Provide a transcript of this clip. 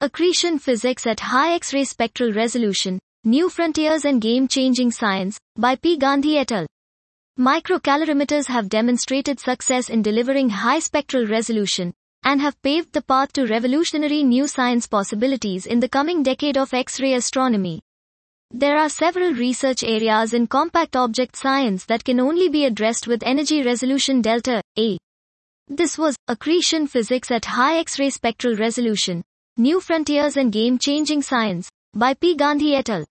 Accretion Physics at High X-ray Spectral Resolution, New Frontiers and Game-Changing Science, by P. Gandhi et al. Microcalorimeters have demonstrated success in delivering high spectral resolution, and have paved the path to revolutionary new science possibilities in the coming decade of X-ray astronomy. There are several research areas in compact object science that can only be addressed with energy resolution delta, A. This was Accretion Physics at High X-ray Spectral Resolution, New Frontiers and Game-Changing Science, by P. Gandhi et al.